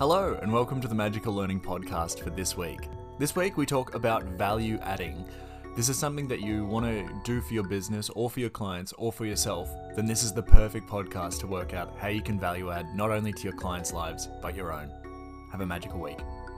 Hello, and welcome to the Magical Learning Podcast for this week. This week, we talk about value adding. This is something that you want to do for your business or for your clients or for yourself, then this is the perfect podcast to work out how you can value add not only to your clients' lives, but your own. Have a magical week.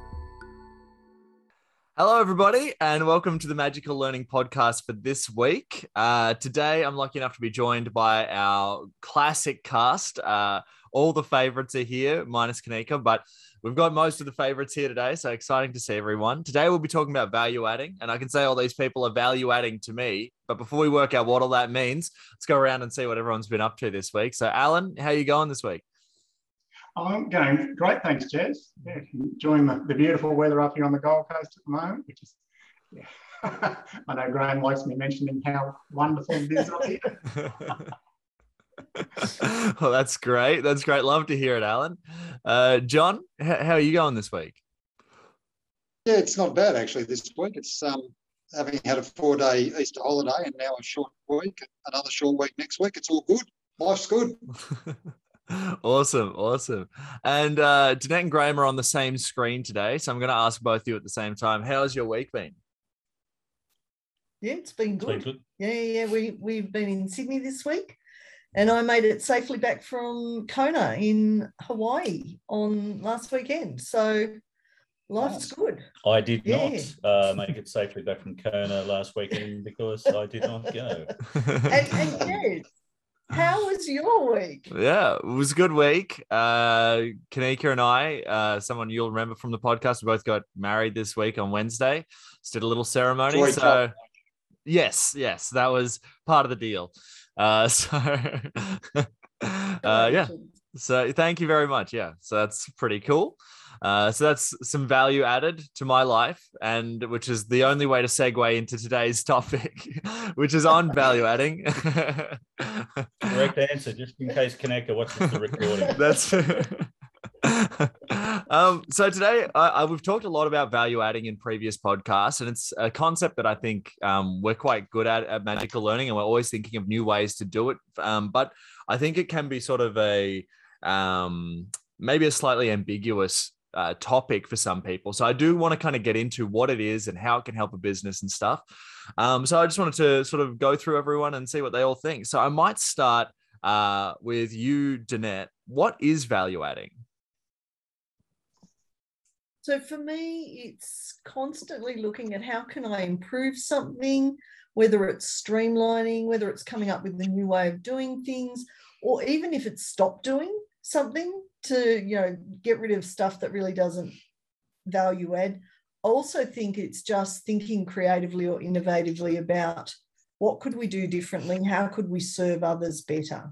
Hello, everybody, and welcome to the Magical Learning Podcast for this week. Today, I'm lucky enough to be joined by our classic cast. All the favorites are here, minus Kanika, but we've got most of the favorites here today, so exciting to see everyone. Today, we'll be talking about value adding, and I can say all these people are value adding to me, but before we work out what all that means, let's go around and see what everyone's been up to this week. So, Alan, how are you going this week? I'm going great, thanks, Jez. Yeah, enjoying the beautiful weather up here on the Gold Coast at the moment, which is, yeah. I know Graham likes me mentioning how wonderful it is up here. Well, that's great. That's great. Love to hear it, Alan. John, how are you going this week? Yeah, it's not bad actually this week. It's having had a 4-day Easter holiday and now a short week, another short week next week. It's all good. Life's good. Awesome. And Danette and Graham are on the same screen today, so I'm going to ask both of you at the same time. How's your week been? Yeah, it's been good. Yeah. We've been in Sydney this week, and I made it safely back from Kona in Hawaii on last weekend. So life's good. I did not make it safely back from Kona last weekend because I did not go. and yes. How was your week? Yeah, it was a good week. Kanika and I, someone you'll remember from the podcast, we both got married this week on Wednesday. Just did a little ceremony. Yes, that was part of the deal. Yeah. So thank you very much. Yeah, so that's pretty cool. So that's some value added to my life, and which is the only way to segue into today's topic, which is on value adding. Correct answer, just in case Kaneka watches the recording. That's so today we've talked a lot about value adding in previous podcasts, and it's a concept that I think we're quite good at Magical Learning, and we're always thinking of new ways to do it. But I think it can be sort of a maybe a slightly ambiguous topic for some people. So I do want to kind of get into what it is and how it can help a business and stuff. So I just wanted to sort of go through everyone and see what they all think. So I might start with you, Danette. What is value adding? So for me, it's constantly looking at how can I improve something, whether it's streamlining, whether it's coming up with a new way of doing things, or even if it's stop doing something to, get rid of stuff that really doesn't value add. I also think it's just thinking creatively or innovatively about what could we do differently? How could we serve others better?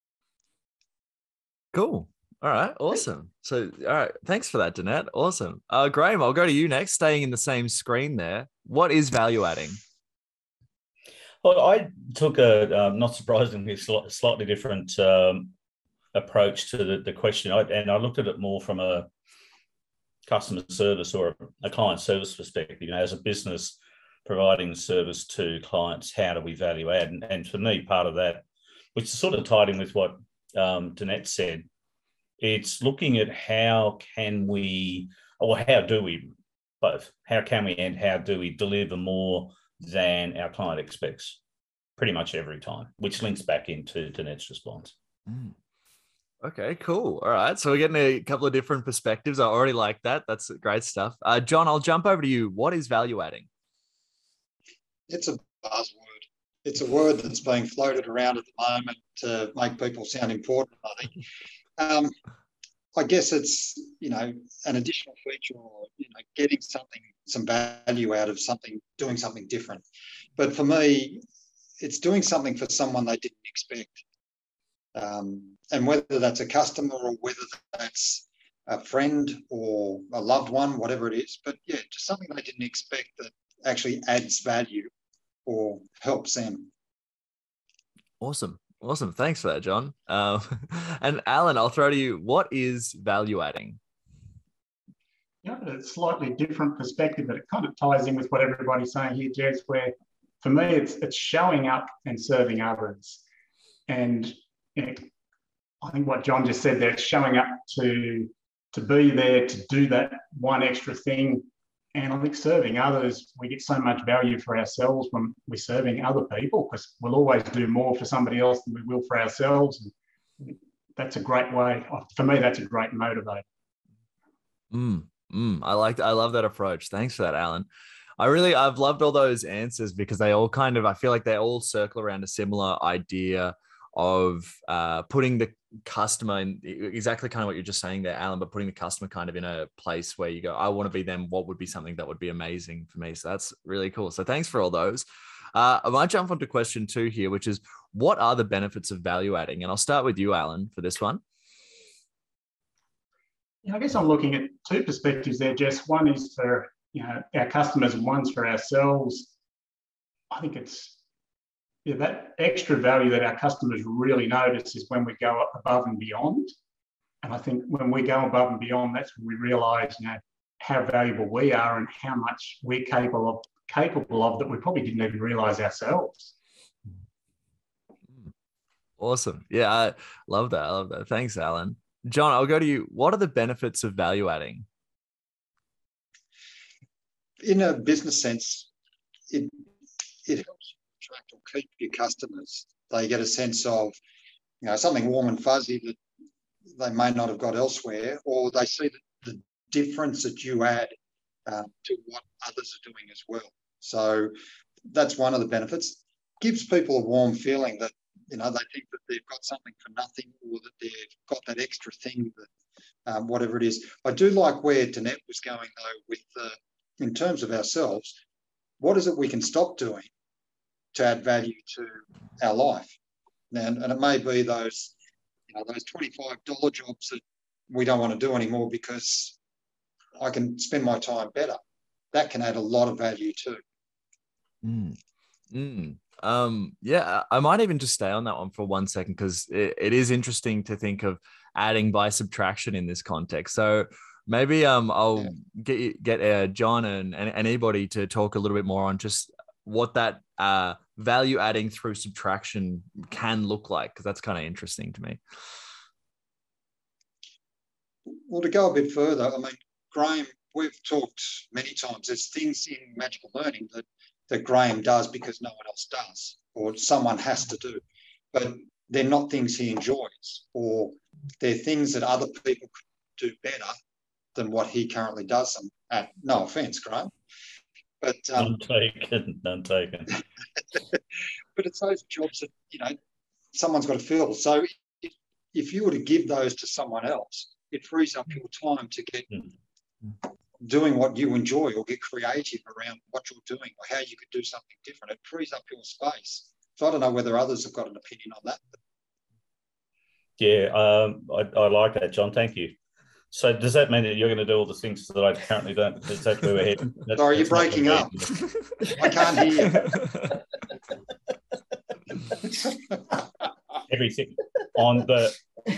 Cool. All right. Awesome. So, all right. Thanks for that, Danette. Awesome. Graham, I'll go to you next, staying in the same screen there. What is value adding? Well, I took a, not surprisingly, slightly different approach to the question. I looked at it more from a customer service or a client service perspective. As a business providing service to clients, how do we value add? And for me, part of that, which is sort of tied in with what Danette said, it's looking at how can we, or how do we, both, how can we and how do we deliver more than our client expects pretty much every time, which links back into Danette's response. Okay, cool. All right. So we're getting a couple of different perspectives. I already like that. That's great stuff. John, I'll jump over to you. What is value adding? It's a buzzword. It's a word that's being floated around at the moment to make people sound important, I think. I guess it's, an additional feature or, getting some value out of something, doing something different. But for me, it's doing something for someone they didn't expect. And whether that's a customer or whether that's a friend or a loved one, whatever it is, but yeah, just something they didn't expect that actually adds value or helps them. Awesome. Thanks for that, John. And Alan, I'll throw to you. What is value adding? A slightly different perspective, but it kind of ties in with what everybody's saying here, Jez, where for me, it's showing up and serving others. And I think what John just said there, showing up to to be there to do that one extra thing. And I think serving others, we get so much value for ourselves when we're serving other people, because we'll always do more for somebody else than we will for ourselves. And that's a great way. For me, that's a great motivator. I love that approach. Thanks for that, Alan. I've loved all those answers, because they all I feel like they all circle around a similar idea of putting the customer in exactly kind of what you're just saying there, Alan, but putting the customer kind of in a place where you go, I want to be them. What would be something that would be amazing for me? So that's really cool. So thanks for all those. I might jump onto question 2 here, which is, what are the benefits of value adding? And I'll start with you, Alan, for this one. I guess I'm looking at 2 perspectives there, Jess. One is for our customers, and one's for ourselves. I think it's that extra value that our customers really notice is when we go above and beyond. And I think when we go above and beyond, that's when we realise how valuable we are and how much we're capable of that we probably didn't even realise ourselves. Awesome. Yeah, I love that. Thanks, Alan. John, I'll go to you. What are the benefits of value adding? In a business sense, it helps you attract or keep your customers. They get a sense of, something warm and fuzzy that they may not have got elsewhere, or they see the difference that you add to what others are doing as well. So that's one of the benefits. Gives people a warm feeling that, they think that they've got something for nothing, or that they've got that extra thing that whatever it is. I do like where Danette was going though with in terms of ourselves. What is it we can stop doing to add value to our life? And it may be those, those $25 jobs that we don't want to do anymore because I can spend my time better. That can add a lot of value too. Yeah, I might even just stay on that one for 1 second, because it is interesting to think of adding by subtraction in this context. So maybe I'll get John and anybody to talk a little bit more on just what that value adding through subtraction can look like, because that's kind of interesting to me. Well, to go a bit further, Graham, we've talked many times, there's things in magical learning that Graham does because no one else does, or someone has to do, but they're not things he enjoys, or they're things that other people could do better than what he currently does them at. No offence, Graham. But none taken. But it's those jobs that, someone's got to fill. So if you were to give those to someone else, it frees up your time to get doing what you enjoy, or get creative around what you're doing, or how you could do something different. It frees up your space. So I don't know whether others have got an opinion on that. Yeah, I like that, John. Thank you. So does that mean that you're going to do all the things that I currently don't? Is that where we're heading? Sorry, you're breaking up. I can't hear you. Everything on the...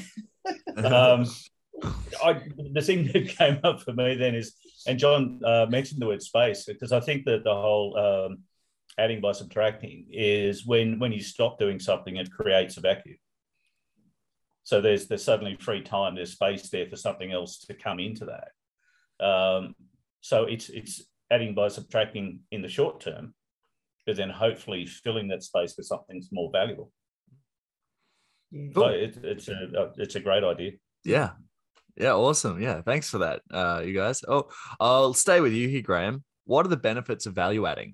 the thing that came up for me then is, and John mentioned the word space, because I think that the whole adding by subtracting is when you stop doing something, it creates a vacuum. So there's suddenly free time, there's space there for something else to come into that. So it's adding by subtracting in the short term, but then hopefully filling that space with something more valuable. Yeah. So it's a great idea. Yeah. Yeah, awesome. Yeah, thanks for that, you guys. Oh, I'll stay with you here, Graham. What are the benefits of value adding?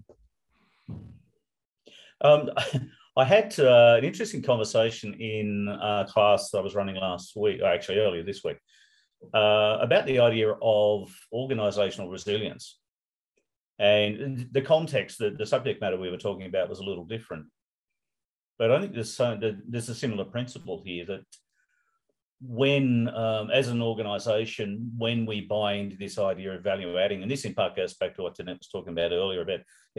I had an interesting conversation in a class that I was running last week, or actually earlier this week, about the idea of organisational resilience. And the context, the subject matter we were talking about was a little different. But I think there's a similar principle here that when, as an organisation, when we buy into this idea of value adding, and this in part goes back to what Danette was talking about earlier about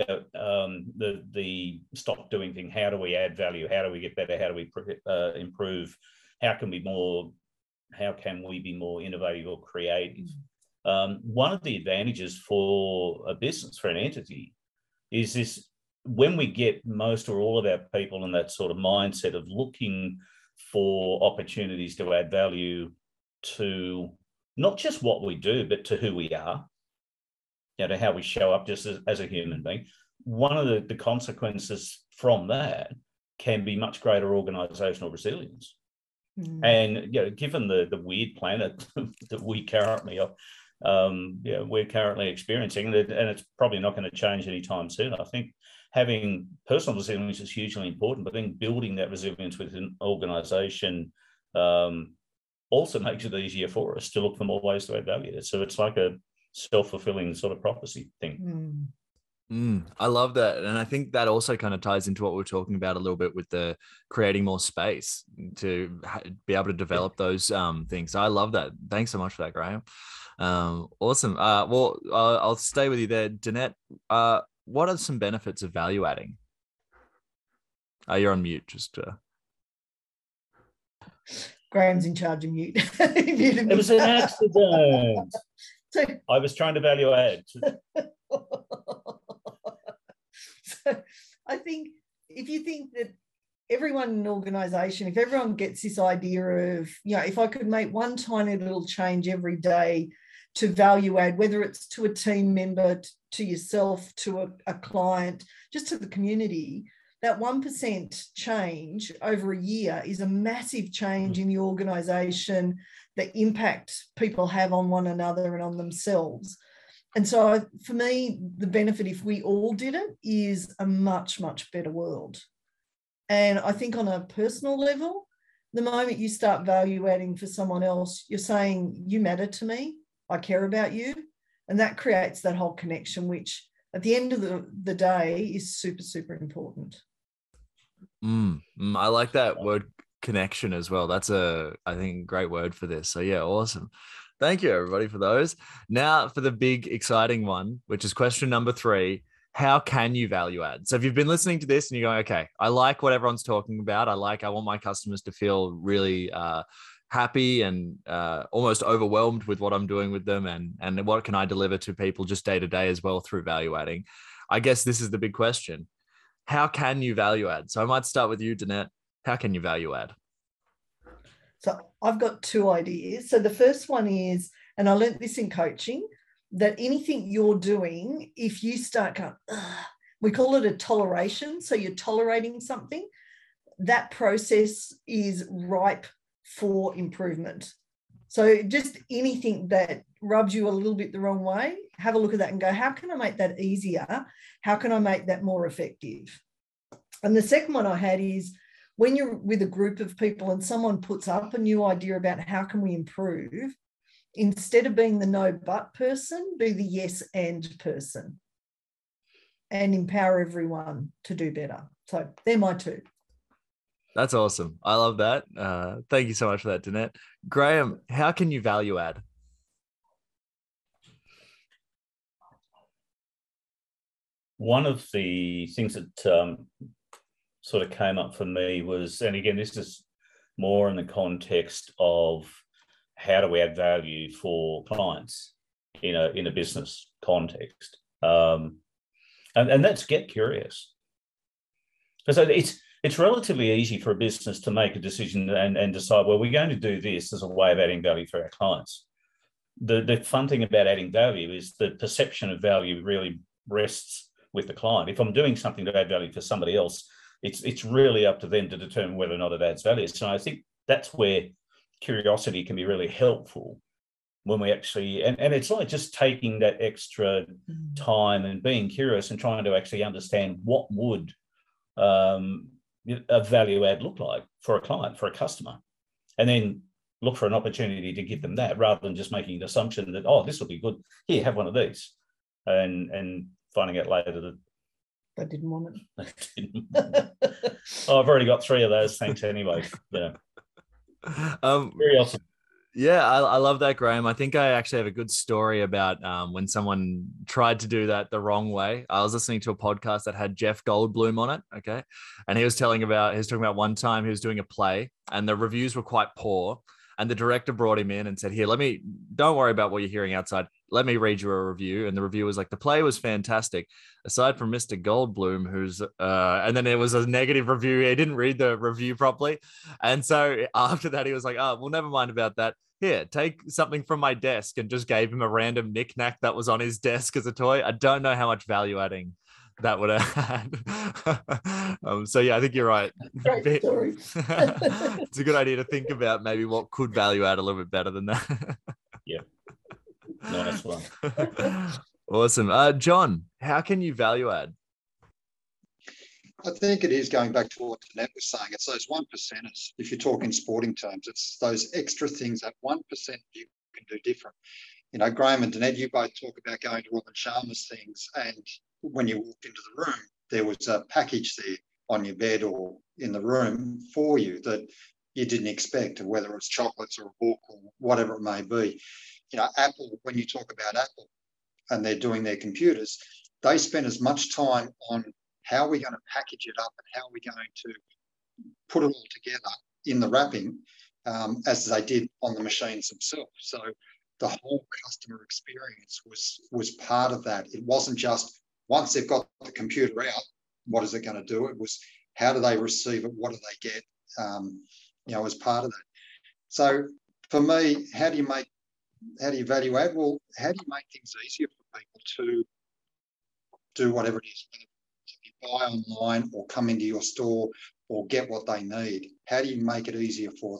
the stop doing thing. How do we add value? How do we get better? How do we improve? How can we be more innovative or creative? One of the advantages for a business, for an entity, is this: when we get most or all of our people in that sort of mindset of looking for opportunities to add value to not just what we do, but to who we are, to how we show up just as a human being. One of the consequences from that can be much greater organisational resilience. And given the weird planet that we currently are, we're currently experiencing, and it's probably not going to change anytime soon. I think having personal resilience is hugely important, but then building that resilience within an organisation also makes it easier for us to look for more ways to add value. So it's like a self-fulfilling sort of prophecy thing. I love that. And I think that also kind of ties into what we're talking about a little bit with the creating more space to be able to develop those things. So I love that. Thanks so much for that, Graham. Awesome. Well, I'll stay with you there. Danette, what are some benefits of value adding? You're on mute. Graham's in charge of mute. It was an accident. I was trying to value add. So I think if you think that everyone in an organisation, if everyone gets this idea of, if I could make one tiny little change every day to value add, whether it's to a team member, to yourself, to a client, just to the community, that 1% change over a year is a massive change in the organisation, the impact people have on one another and on themselves. And so for me, the benefit, if we all did it, is a much, much better world. And I think on a personal level, the moment you start value adding for someone else, you're saying, you matter to me, I care about you. And that creates that whole connection, which at the end of the day is super, super important. I like that word connection as well. That's I think, great word for this. So yeah, awesome. Thank you, everybody, for those. Now for the big, exciting one, which is question number 3. How can you value add? So if you've been listening to this and you're going, okay, I like what everyone's talking about. I want my customers to feel really happy and almost overwhelmed with what I'm doing with them. And what can I deliver to people just day to day as well through value adding? I guess this is the big question. How can you value add? So I might start with you, Danette. How can you value add? So I've got 2 ideas. So the first one is, and I learned this in coaching, that anything you're doing, if you start going, we call it a toleration. So you're tolerating something, that process is ripe for improvement. So just anything that rubs you a little bit the wrong way, have a look at that and go, how can I make that easier? How can I make that more effective? And the second one I had is, when you're with a group of people and someone puts up a new idea about how can we improve, instead of being the no but person, be the yes and person and empower everyone to do better. So they're my 2. That's awesome. I love that. Thank you so much for that, Danette. Graham, how can you value add? One of the things that sort of came up for me was, and again, this is more in the context of how do we add value for clients in a business context, and that's get curious. So it's relatively easy for a business to make a decision and decide, well, we're going to do this as a way of adding value for our clients. The fun thing about adding value is the perception of value really rests with the client. If I'm doing something to add value for somebody else, it's really up to them to determine whether or not it adds value. So I think that's where curiosity can be really helpful when we actually, and it's like just taking that extra time and being curious and trying to actually understand what would a value add look like for a client, for a customer, and then look for an opportunity to give them that, rather than just making an assumption that, oh, this will be good, here, have one of these, and finding out later that I didn't want it. Oh, I've already got 3 of those, thanks anyway. Very awesome. Yeah, I love that, Graham. I think I actually have a good story about when someone tried to do that the wrong way. I was listening to a podcast that had Jeff Goldblum on it, okay? And he was talking about one time he was doing a play and the reviews were quite poor. And the director brought him in and said, here, don't worry about what you're hearing outside. Let me read you a review. And the review was like, the play was fantastic, aside from Mr. Goldblum, who's, and then it was a negative review. He didn't read the review properly. And so after that, he was like, oh, well, never mind about that. here, take something from my desk, and just gave him a random knickknack that was on his desk as a toy, I don't know how much value adding that would have had. So yeah, I think you're right. Great story. It's a good idea to think about maybe what could value add a little bit better than that. Yeah. Nice one. Awesome. John, how can you value add? I think it is going back to what Danette was saying. It's those 1%ers. If you talk in sporting terms, it's those extra things that 1% you can do different. You know, Graham and Danette, you both talk about going to Robin Sharma's things, and when you walked into the room, there was a package there on your bed or in the room for you that you didn't expect, whether it's chocolates or a book or whatever it may be. You know, Apple, when you talk about Apple and they're doing their computers, they spend as much time on how are we going to package it up and how are we going to put it all together in the wrapping as they did on the machines themselves. So the whole customer experience was part of that. It wasn't just once they've got the computer out, what is it going to do? It was how do they receive it? What do they get? As part of that. So for me, how do you value add? Well, how do you make things easier for people to do whatever it is? If you buy online or come into your store or get what they need, how do you make it easier for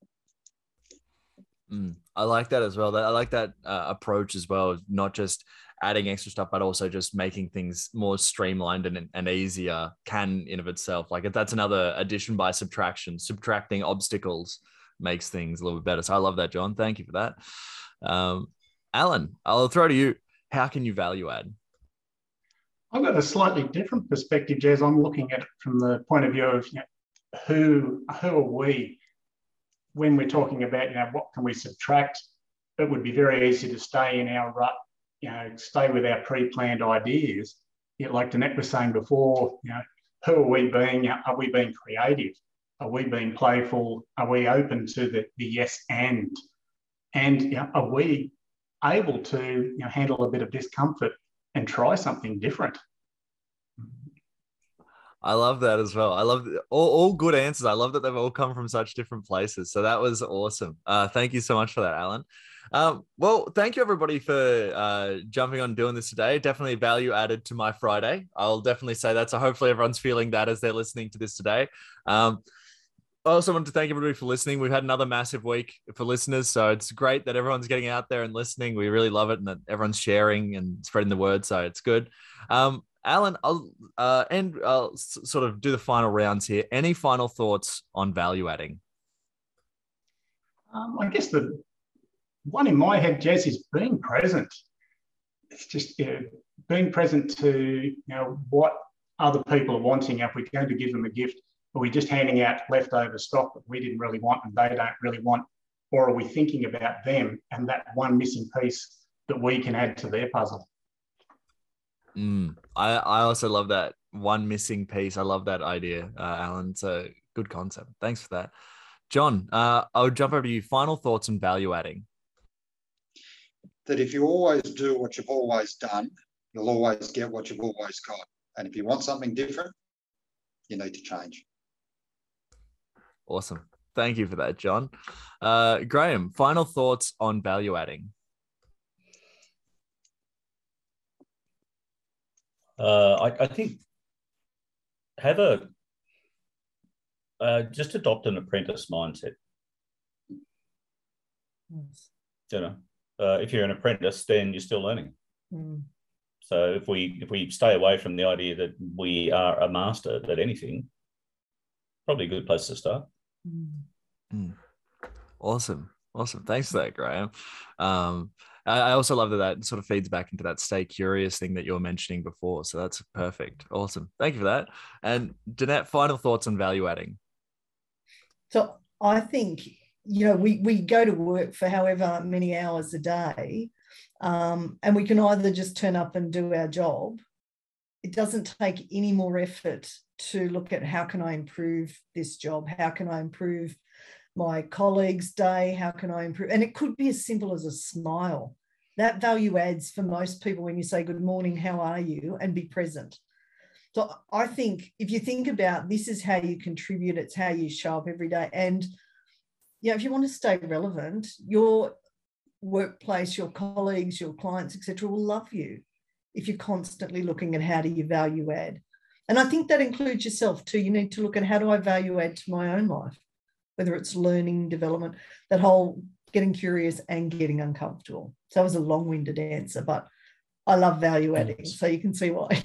them? I like that as well. I like that approach as well. Not just adding extra stuff, but also just making things more streamlined and easier can in of itself. Like that's another addition by subtraction. Subtracting obstacles makes things a little bit better. So I love that, John. Thank you for that. Alan, I'll throw to you. How can you value add? I've got a slightly different perspective, Jez. I'm looking at it from the point of view of who are we when we're talking about what can we subtract. It would be very easy to stay in our rut, stay with our pre-planned ideas. Like Danette was saying before, who are we being? Are we being creative? Are we being playful? Are we open to the yes and? And are we able to handle a bit of discomfort and try something different? I love that as well. I love all good answers. I love that they've all come from such different places. So that was awesome. Thank you so much for that, Alan. Well, thank you everybody for jumping on and doing this today. Definitely value added to my Friday. I'll definitely say that. So hopefully everyone's feeling that as they're listening to this today. I also want to thank everybody for listening. We've had another massive week for listeners. So it's great that everyone's getting out there and listening. We really love it and that everyone's sharing and spreading the word. So it's good. Alan, I'll sort of do the final rounds here. Any final thoughts on value adding? I guess the one in my head, Jez, is being present. It's just being present to what other people are wanting. If we're going to give them a gift, are we just handing out leftover stock that we didn't really want and they don't really want? Or are we thinking about them and that one missing piece that we can add to their puzzle? I also love that one missing piece. I love that idea, Alan. It's a good concept. Thanks for that. John, I'll jump over to you. Final thoughts on value adding. That if you always do what you've always done, you'll always get what you've always got. And if you want something different, you need to change. Awesome. Thank you for that, John. Graham, final thoughts on value adding. I think just adopt an apprentice mindset. If you're an apprentice, then you're still learning. So if we stay away from the idea that we are a master at anything, probably a good place to start. Awesome. Thanks for that, Graham. I also love that sort of feeds back into that stay curious thing that you were mentioning before. So that's perfect. Awesome. Thank you for that. And Danette, final thoughts on value adding. So I think, we go to work for however many hours a day, and we can either just turn up and do our job. It doesn't take any more effort to look at how can I improve this job? How can I improve my colleague's day? How can I improve? And it could be as simple as a smile. That value adds for most people when you say, good morning, how are you? And be present. So I think if you think about this is how you contribute, it's how you show up every day. And if you want to stay relevant, your workplace, your colleagues, your clients, etc., will love you if you're constantly looking at how do you value add. And I think that includes yourself too. You need to look at how do I value add to my own life, whether it's learning, development, that whole getting curious and getting uncomfortable. So it was a long-winded answer, but I love value adding, so you can see why.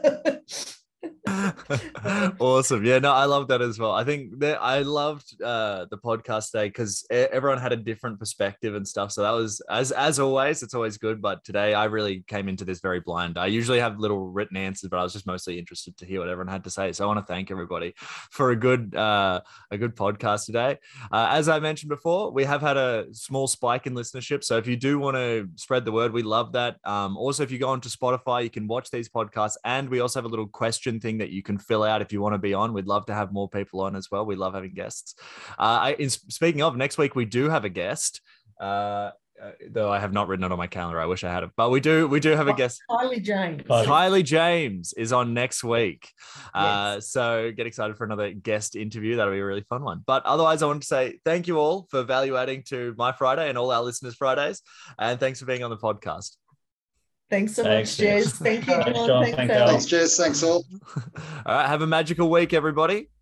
Awesome. Yeah, no, I love that as well. I think that I loved the podcast today because everyone had a different perspective and stuff. So that was, as always, it's always good. But today I really came into this very blind. I usually have little written answers, but I was just mostly interested to hear what everyone had to say. So I want to thank everybody for a good podcast today. As I mentioned before, we have had a small spike in listenership. So if you do want to spread the word, we love that. Also, if you go onto Spotify, you can watch these podcasts, and we also have a little question thing that you can fill out if you want to be on. We'd love to have more people on as well. We love having guests. Speaking of, next week we do have a guest. Though I have not written it on my calendar. I wish I had it, but we do have a guest. Kylie James. Kylie James is on next week. Yes. So get excited for another guest interview. That'll be a really fun one. But otherwise, I want to say thank you all for value adding to my Friday and all our listeners' Fridays. And thanks for being on the podcast. Thanks so much, Jez. Thank you, Thanks, John. John. Thanks, Thanks, Alex. Thanks, Jez. Thanks all. All right. Have a magical week, everybody.